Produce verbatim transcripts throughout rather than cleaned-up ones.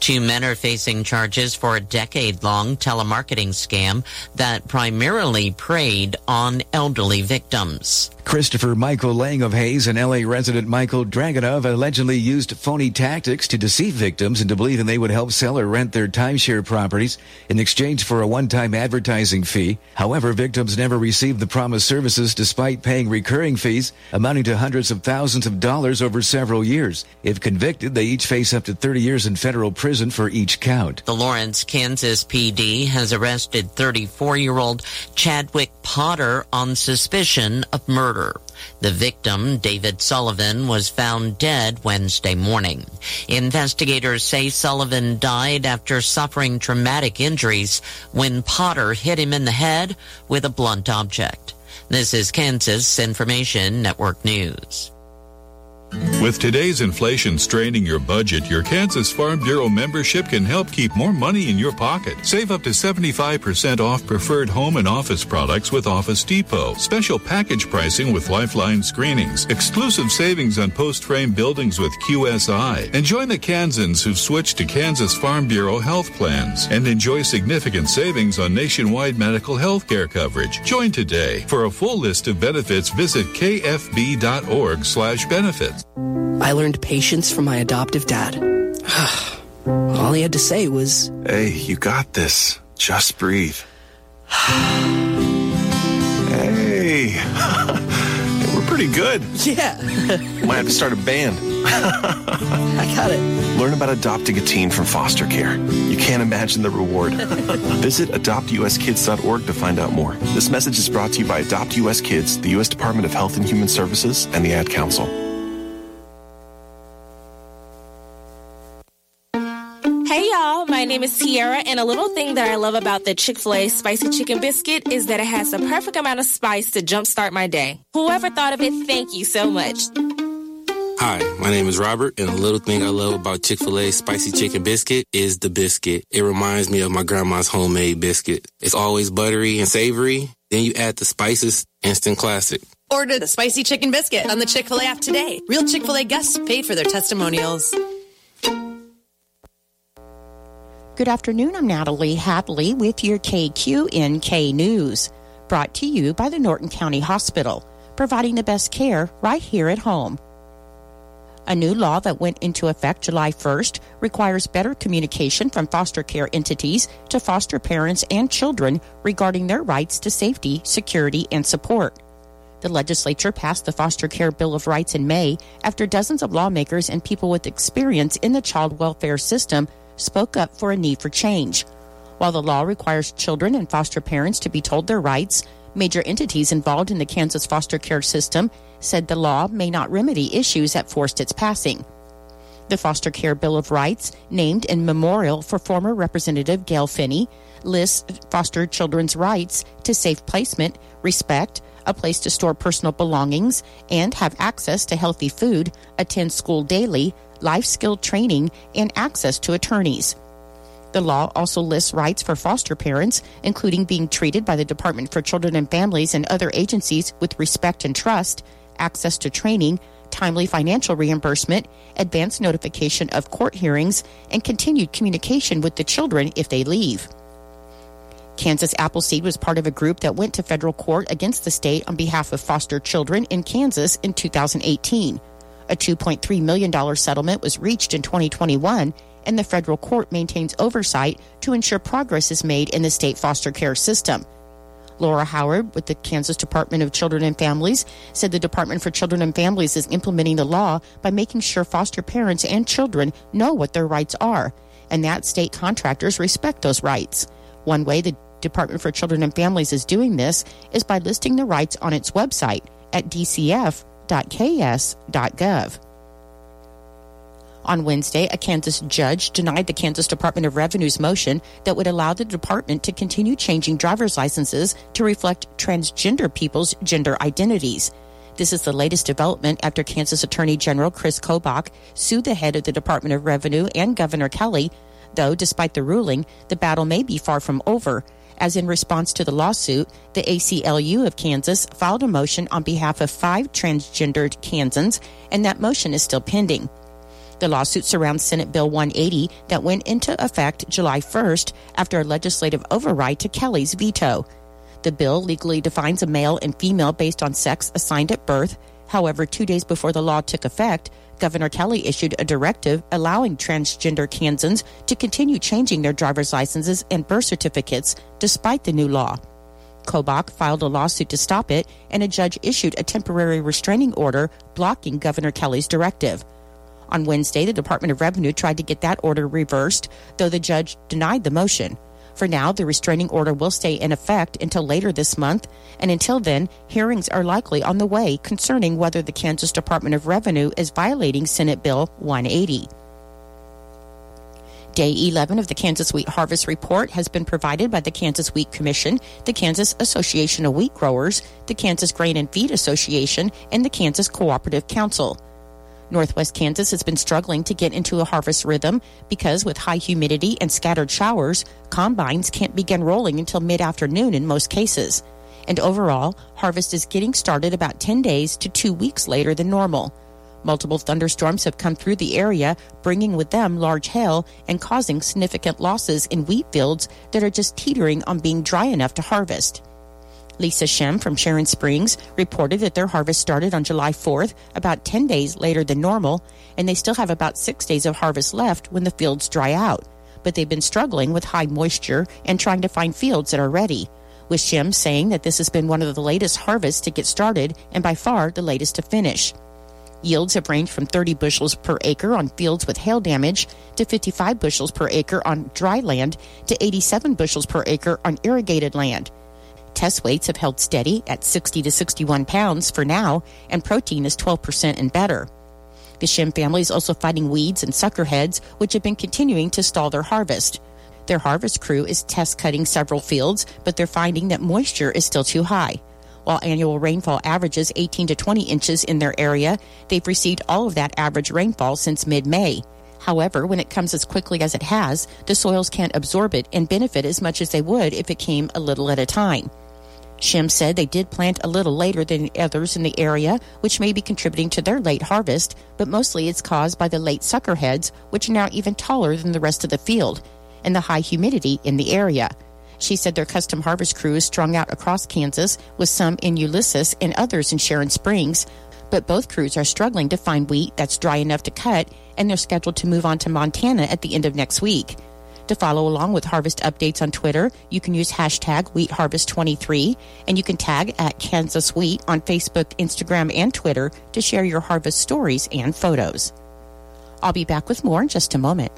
Two men are facing charges for a decade-long telemarketing scam that primarily preyed on elderly victims. Christopher Michael Lang of Hayes and L A resident Michael Dragunov allegedly used phony tactics to deceive victims into believing they would help sell or rent their timeshare properties in exchange for a one-time advertising fee. However, victims never received the promised services despite paying recurring fees amounting to hundreds of thousands of dollars over several years. If convicted, they each face up to thirty years in federal prison for each count. The Lawrence, Kansas P D has arrested thirty-four-year-old Chadwick Potter on suspicion of murder. The victim, David Sullivan, was found dead Wednesday morning. Investigators say Sullivan died after suffering traumatic injuries when Potter hit him in the head with a blunt object. This is Kansas Information Network News. With today's inflation straining your budget, your Kansas Farm Bureau membership can help keep more money in your pocket. Save up to seventy-five percent off preferred home and office products with Office Depot. Special package pricing with Lifeline screenings. Exclusive savings on post-frame buildings with Q S I. And join the Kansans who've switched to Kansas Farm Bureau health plans. And enjoy significant savings on nationwide medical health care coverage. Join today. For a full list of benefits, visit kfb.org slash benefits. I learned patience from my adoptive dad. All he had to say was, "Hey, you got this. Just breathe." Hey, we're pretty good. Yeah. Might have to start a band. I got it. Learn about adopting a teen from foster care. You can't imagine the reward. Visit adopt u s kids dot org to find out more. This message is brought to you by Adopt U S Kids, the U S Department of Health and Human Services, and the Ad Council. Hey y'all, my name is Tiara, and a little thing that I love about the Chick-fil-A Spicy Chicken Biscuit is that it has the perfect amount of spice to jumpstart my day. Whoever thought of it, thank you so much. Hi, my name is Robert, and a little thing I love about Chick-fil-A Spicy Chicken Biscuit is the biscuit. It reminds me of my grandma's homemade biscuit. It's always buttery and savory. Then you add the spices, instant classic. Order the Spicy Chicken Biscuit on the Chick-fil-A app today. Real Chick-fil-A guests paid for their testimonials. Good afternoon, I'm Natalie Hadley with your K Q N K News, brought to you by the Norton County Hospital, providing the best care right here at home. A new law that went into effect July first requires better communication from foster care entities to foster parents and children regarding their rights to safety, security, and support. The legislature passed the Foster Care Bill of Rights in May after dozens of lawmakers and people with experience in the child welfare system spoke up for a need for change. While the law requires children and foster parents to be told their rights, major entities involved in the Kansas foster care system said the law may not remedy issues that forced its passing. The Foster Care Bill of Rights, named in memorial for former Representative Gail Finney, lists foster children's rights to safe placement, respect, a place to store personal belongings, and have access to healthy food, attend school daily, life skill training, and access to attorneys. The law also lists rights for foster parents, including being treated by the Department for Children and Families and other agencies with respect and trust, access to training, timely financial reimbursement, advance notification of court hearings, and continued communication with the children if they leave. Kansas Appleseed was part of a group that went to federal court against the state on behalf of foster children in Kansas in two thousand eighteen. A two point three million dollars settlement was reached in twenty twenty-one, and the federal court maintains oversight to ensure progress is made in the state foster care system. Laura Howard with the Kansas Department of Children and Families said the Department for Children and Families is implementing the law by making sure foster parents and children know what their rights are, and that state contractors respect those rights. One way the Department for Children and Families is doing this is by listing the rights on its website at d c f dot k s dot gov. On Wednesday, a Kansas judge denied the Kansas Department of Revenue's motion that would allow the department to continue changing driver's licenses to reflect transgender people's gender identities. This is the latest development after Kansas Attorney General Chris Kobach sued the head of the Department of Revenue and Governor Kelly, though despite the ruling, the battle may be far from over, as in response to the lawsuit, the A C L U of Kansas filed a motion on behalf of five transgendered Kansans, and that motion is still pending. The lawsuit surrounds Senate Bill one eighty that went into effect July first after a legislative override to Kelly's veto. The bill legally defines a male and female based on sex assigned at birth. However, two days before the law took effect, Governor Kelly issued a directive allowing transgender Kansans to continue changing their driver's licenses and birth certificates despite the new law. Kobach filed a lawsuit to stop it, and a judge issued a temporary restraining order blocking Governor Kelly's directive. On Wednesday, the Department of Revenue tried to get that order reversed, though the judge denied the motion. For now, the restraining order will stay in effect until later this month, and until then, hearings are likely on the way concerning whether the Kansas Department of Revenue is violating Senate Bill one eighty. Day eleven of the Kansas Wheat Harvest Report has been provided by the Kansas Wheat Commission, the Kansas Association of Wheat Growers, the Kansas Grain and Feed Association, and the Kansas Cooperative Council. Northwest Kansas has been struggling to get into a harvest rhythm because with high humidity and scattered showers, combines can't begin rolling until mid-afternoon in most cases. And overall, harvest is getting started about ten days to two weeks later than normal. Multiple thunderstorms have come through the area, bringing with them large hail and causing significant losses in wheat fields that are just teetering on being dry enough to harvest. Lisa Shem from Sharon Springs reported that their harvest started on July fourth, about ten days later than normal, and they still have about six days of harvest left when the fields dry out. But they've been struggling with high moisture and trying to find fields that are ready, with Shem saying that this has been one of the latest harvests to get started and by far the latest to finish. Yields have ranged from thirty bushels per acre on fields with hail damage to fifty-five bushels per acre on dry land to eighty-seven bushels per acre on irrigated land. Test weights have held steady at sixty to sixty-one pounds for now, and protein is twelve percent and better. The Shem family is also fighting weeds and suckerheads, which have been continuing to stall their harvest. Their harvest crew is test cutting several fields, but they're finding that moisture is still too high. While annual rainfall averages eighteen to twenty inches in their area, they've received all of that average rainfall since mid-May. However, when it comes as quickly as it has, the soils can't absorb it and benefit as much as they would if it came a little at a time. Shem said they did plant a little later than others in the area, which may be contributing to their late harvest, but mostly it's caused by the late suckerheads, which are now even taller than the rest of the field, and the high humidity in the area. She said their custom harvest crew is strung out across Kansas, with some in Ulysses and others in Sharon Springs, but both crews are struggling to find wheat that's dry enough to cut, and they're scheduled to move on to Montana at the end of next week. To follow along with harvest updates on Twitter, you can use hashtag Wheat Harvest twenty-three, and you can tag at Kansas Wheat on Facebook, Instagram, and Twitter to share your harvest stories and photos. I'll be back with more in just a moment.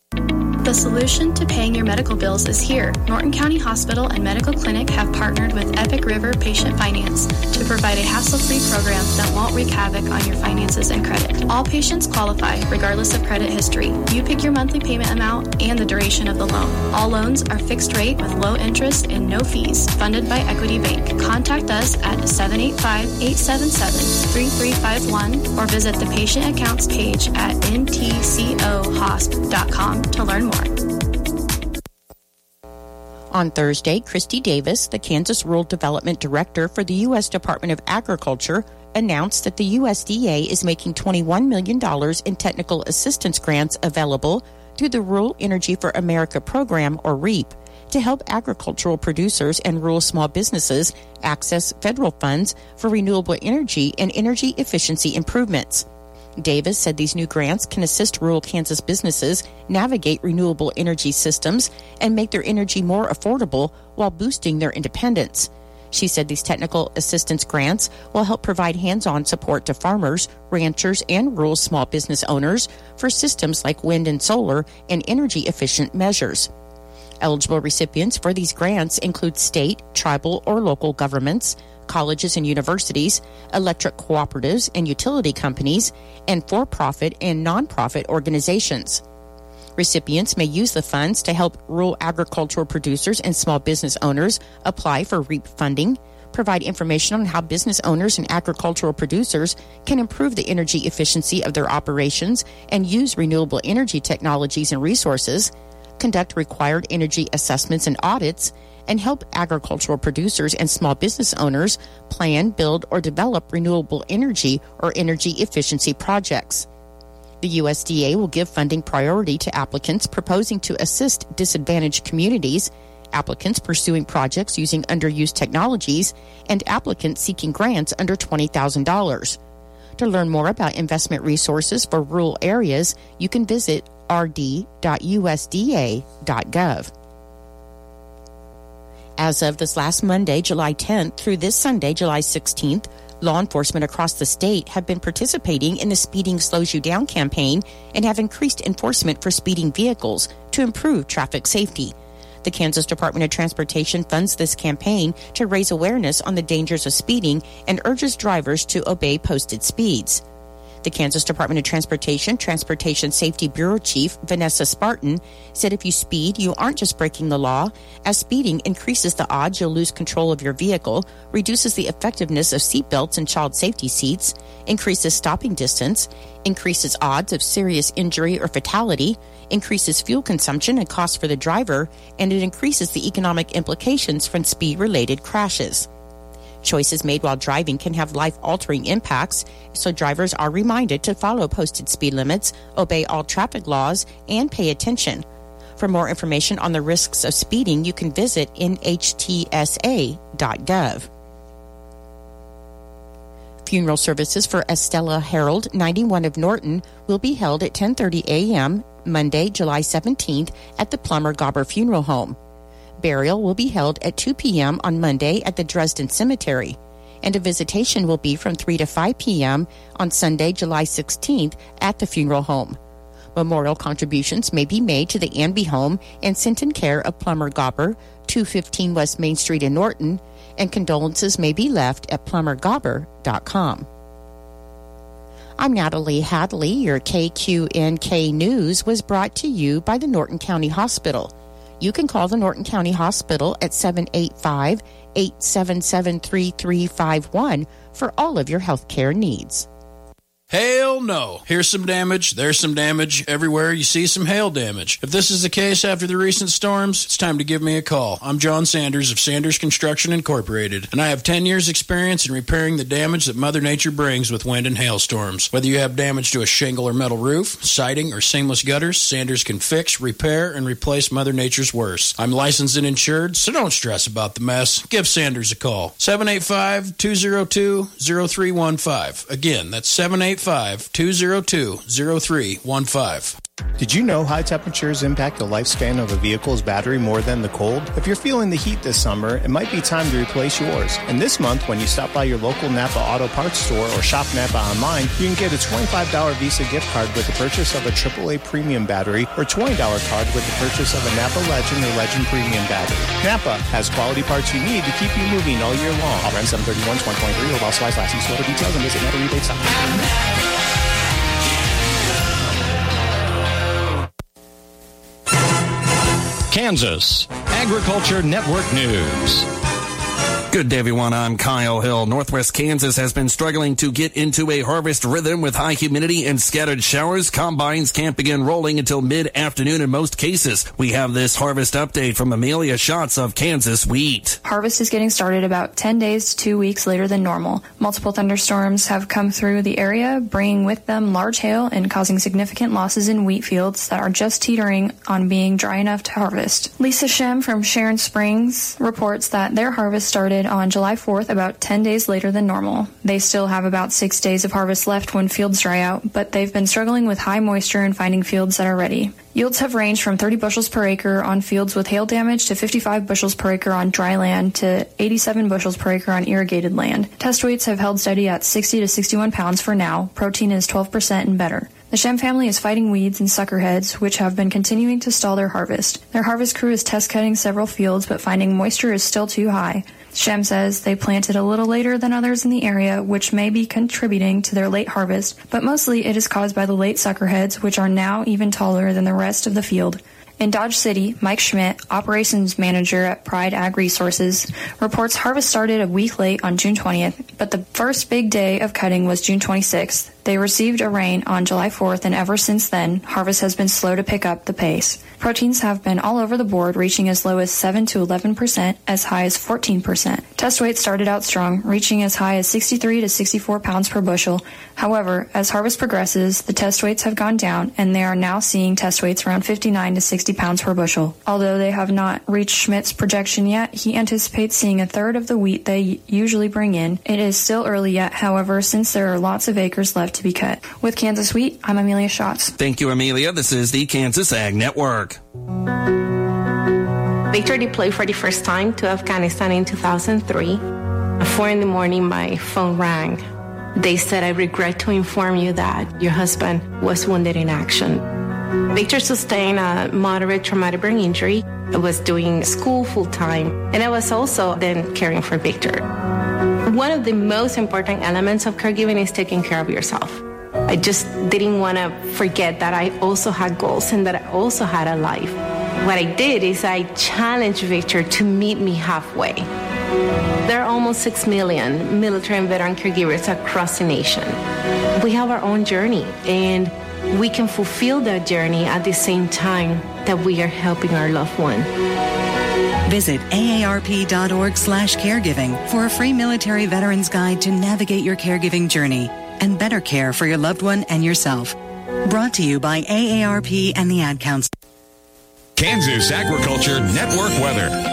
The solution to paying your medical bills is here. Norton County Hospital and Medical Clinic have partnered with Epic River Patient Finance to provide a hassle-free program that won't wreak havoc on your finances and credit. All patients qualify, regardless of credit history. You pick your monthly payment amount and the duration of the loan. All loans are fixed rate with low interest and no fees, funded by Equity Bank. Contact us at seven eight five, eight seven seven, three three five one or visit the patient accounts page at n t c o hosp dot com to learn more. On Thursday, Christy Davis, the Kansas Rural Development Director for the U S Department of Agriculture, announced that the U S D A is making twenty-one million dollars in technical assistance grants available through the Rural Energy for America program, or REAP, to help agricultural producers and rural small businesses access federal funds for renewable energy and energy efficiency improvements. Davis said these new grants can assist rural Kansas businesses navigate renewable energy systems and make their energy more affordable while boosting their independence. She said these technical assistance grants will help provide hands-on support to farmers, ranchers, and rural small business owners for systems like wind and solar and energy-efficient measures. Eligible recipients for these grants include state, tribal, or local governments, colleges and universities, electric cooperatives and utility companies, and for-profit and non-profit organizations. Recipients may use the funds to help rural agricultural producers and small business owners apply for REAP funding, provide information on how business owners and agricultural producers can improve the energy efficiency of their operations and use renewable energy technologies and resources, conduct required energy assessments and audits, and help agricultural producers and small business owners plan, build, or develop renewable energy or energy efficiency projects. The U S D A will give funding priority to applicants proposing to assist disadvantaged communities, applicants pursuing projects using underused technologies, and applicants seeking grants under twenty thousand dollars. To learn more about investment resources for rural areas, you can visit r d dot u s d a dot gov. As of this last Monday, July tenth, through this Sunday, July sixteenth, law enforcement across the state have been participating in the Speeding Slows You Down campaign and have increased enforcement for speeding vehicles to improve traffic safety. The Kansas Department of Transportation funds this campaign to raise awareness on the dangers of speeding and urges drivers to obey posted speeds. The Kansas Department of Transportation Transportation Safety Bureau Chief Vanessa Spartan said if you speed, you aren't just breaking the law, as speeding increases the odds you'll lose control of your vehicle, reduces the effectiveness of seatbelts and child safety seats, increases stopping distance, increases odds of serious injury or fatality, increases fuel consumption and costs for the driver, and it increases the economic implications from speed-related crashes. Choices made while driving can have life-altering impacts, so drivers are reminded to follow posted speed limits, obey all traffic laws, and pay attention. For more information on the risks of speeding, you can visit N H T S A dot gov. Funeral services for Estella Harold, ninety-one of Norton, will be held at ten thirty a.m. Monday, July seventeenth at the Plummer Gobber Funeral Home. Burial will be held at two p.m. on Monday at the Dresden Cemetery, and a visitation will be from three to five p.m. on Sunday, July sixteenth at the funeral home. Memorial contributions may be made to the Anby Home and sent in care of Plummer Gobber, two fifteen West Main Street in Norton, and condolences may be left at plummer gobber dot com. I'm Natalie Hadley. Your K Q N K News was brought to you by the Norton County Hospital. You can call the Norton County Hospital at seven eight five, eight seven seven, three three five one for all of your health care needs. Hail no. Here's some damage, there's some damage, everywhere you see some hail damage. If this is the case after the recent storms, it's time to give me a call. I'm John Sanders of Sanders Construction Incorporated, and I have ten years experience in repairing the damage that Mother Nature brings with wind and hailstorms. Whether you have damage to a shingle or metal roof, siding, or seamless gutters, Sanders can fix, repair, and replace Mother Nature's worst. I'm licensed and insured, so don't stress about the mess. Give Sanders a call. seven eight five, two zero two, zero three one five. Again, that's seven eight five, two zero two, zero three one five. Did you know high temperatures impact the lifespan of a vehicle's battery more than the cold? If you're feeling the heat this summer, it might be time to replace yours. And this month, when you stop by your local Napa Auto Parts store or shop Napa online, you can get a twenty-five dollars Visa gift card with the purchase of a triple A premium battery or twenty dollars card with the purchase of a Napa Legend or Legend premium battery. Napa has quality parts you need to keep you moving all year long. All seven thirty-one, twenty twenty-three or while supplies last. See store for details and visit Napa Rebates dot com. Kansas Agriculture Network News. Good day, everyone. I'm Kyle Hill. Northwest Kansas has been struggling to get into a harvest rhythm with high humidity and scattered showers. Combines can't begin rolling until mid-afternoon in most cases. We have this harvest update from Amelia Schatz of Kansas Wheat. Harvest is getting started about ten days to two weeks later than normal. Multiple thunderstorms have come through the area, bringing with them large hail and causing significant losses in wheat fields that are just teetering on being dry enough to harvest. Lisa Shem from Sharon Springs reports that their harvest started on July fourth, about ten days later than normal. They still have about six days of harvest left when fields dry out, but they've been struggling with high moisture and finding fields that are ready. Yields have ranged from thirty bushels per acre on fields with hail damage to fifty-five bushels per acre on dry land to eighty-seven bushels per acre on irrigated land. Test weights have held steady at sixty to sixty-one pounds for now. Protein is twelve percent and better. The Shem family is fighting weeds and suckerheads, which have been continuing to stall their harvest. Their harvest crew is test cutting several fields, but finding moisture is still too high. Shem says they planted a little later than others in the area, which may be contributing to their late harvest, but mostly it is caused by the late suckerheads, which are now even taller than the rest of the field. In Dodge City, Mike Schmidt, operations manager at Pride Ag Resources, reports harvest started a week late on June twentieth, but the first big day of cutting was June twenty-sixth. They received a rain on July fourth, and ever since then, harvest has been slow to pick up the pace. Proteins have been all over the board, reaching as low as seven to eleven percent, as high as fourteen percent. Test weight started out strong, reaching as high as sixty-three to sixty-four pounds per bushel. However, as harvest progresses, the test weights have gone down, and they are now seeing test weights around fifty-nine to sixty pounds per bushel. Although they have not reached Schmidt's projection yet, he anticipates seeing a third of the wheat they usually bring in. It is still early yet, however, since there are lots of acres left to be cut. With Kansas Wheat, I'm Amelia Schatz. Thank you, Amelia. This is the Kansas Ag Network. Victor deployed for the first time to Afghanistan in two thousand three. At four in the morning, my phone rang. They said, "I regret to inform you that your husband was wounded in action." Victor sustained a moderate traumatic brain injury. I was doing school full-time, and I was also then caring for Victor. One of the most important elements of caregiving is taking care of yourself. I just didn't want to forget that I also had goals and that I also had a life. What I did is I challenged Victor to meet me halfway. There are almost six million military and veteran caregivers across the nation. We have our own journey, and we can fulfill that journey at the same time that we are helping our loved one. Visit A A R P dot org slash caregiving for a free military veterans guide to navigate your caregiving journey and better care for your loved one and yourself. Brought to you by A A R P and the Ad Council. Kansas Agriculture Network weather.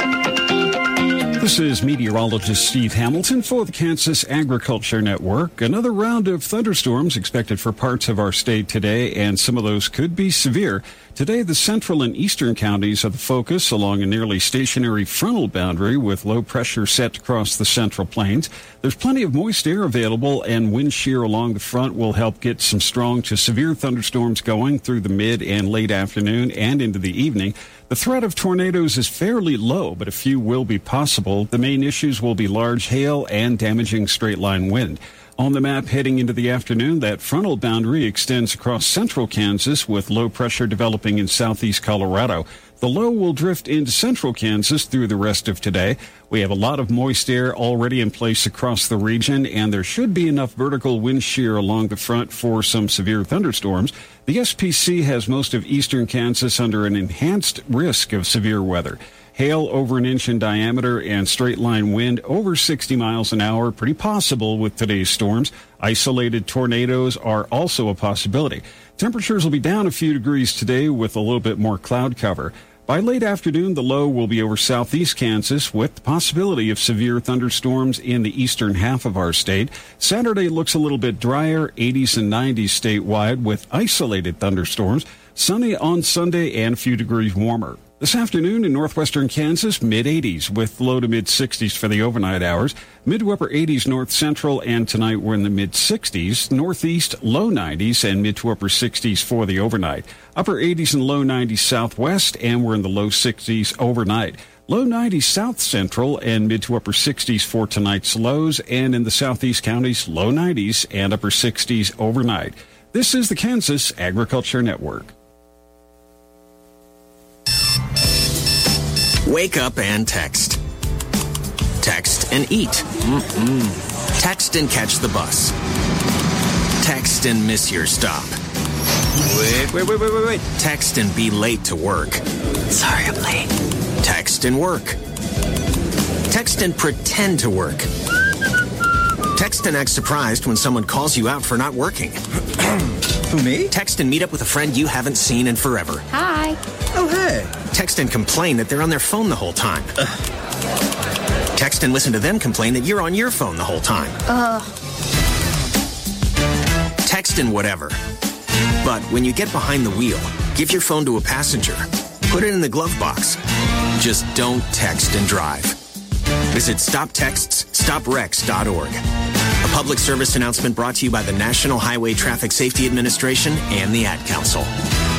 This is meteorologist Steve Hamilton for the Kansas Agriculture Network. Another round of thunderstorms expected for parts of our state today, and some of those could be severe. Today, the central and eastern counties are the focus along a nearly stationary frontal boundary with low pressure set across the central plains. There's plenty of moist air available, and wind shear along the front will help get some strong to severe thunderstorms going through the mid and late afternoon and into the evening. The threat of tornadoes is fairly low, but a few will be possible. The main issues will be large hail and damaging straight-line wind. On the map heading into the afternoon, that frontal boundary extends across central Kansas with low pressure developing in southeast Colorado. The low will drift into central Kansas through the rest of today. We have a lot of moist air already in place across the region, and there should be enough vertical wind shear along the front for some severe thunderstorms. The S P C has most of eastern Kansas under an enhanced risk of severe weather. Hail over an inch in diameter and straight-line wind over sixty miles an hour, pretty possible with today's storms. Isolated tornadoes are also a possibility. Temperatures will be down a few degrees today with a little bit more cloud cover. By late afternoon, the low will be over southeast Kansas with the possibility of severe thunderstorms in the eastern half of our state. Saturday looks a little bit drier, eighties and nineties statewide with isolated thunderstorms. Sunny on Sunday and a few degrees warmer. This afternoon in northwestern Kansas, mid-eighties with low to mid-sixties for the overnight hours. Mid to upper eighties north central, and tonight we're in the mid-sixties. Northeast, low nineties and mid to upper sixties for the overnight. Upper eighties and low nineties southwest, and we're in the low sixties overnight. Low nineties south central and mid to upper sixties for tonight's lows, and in the southeast counties, low nineties and upper sixties overnight. This is the Kansas Agriculture Network. Wake up and text. Text and eat. Mm-mm. Text and catch the bus. Text and miss your stop. Wait, wait, wait, wait, wait, wait. Text and be late to work. Sorry, I'm late. Text and work. Text and pretend to work. Text and act surprised when someone calls you out for not working. Who, me? Text and meet up with a friend you haven't seen in forever. Hi. Oh, hey. Text and complain that they're on their phone the whole time. Ugh. Text and listen to them complain that you're on your phone the whole time. Ugh. Text and whatever. But when you get behind the wheel, give your phone to a passenger. Put it in the glove box. Just don't text and drive. Visit stop texts stop wrecks dot org. A public service announcement brought to you by the National Highway Traffic Safety Administration and the Ad Council.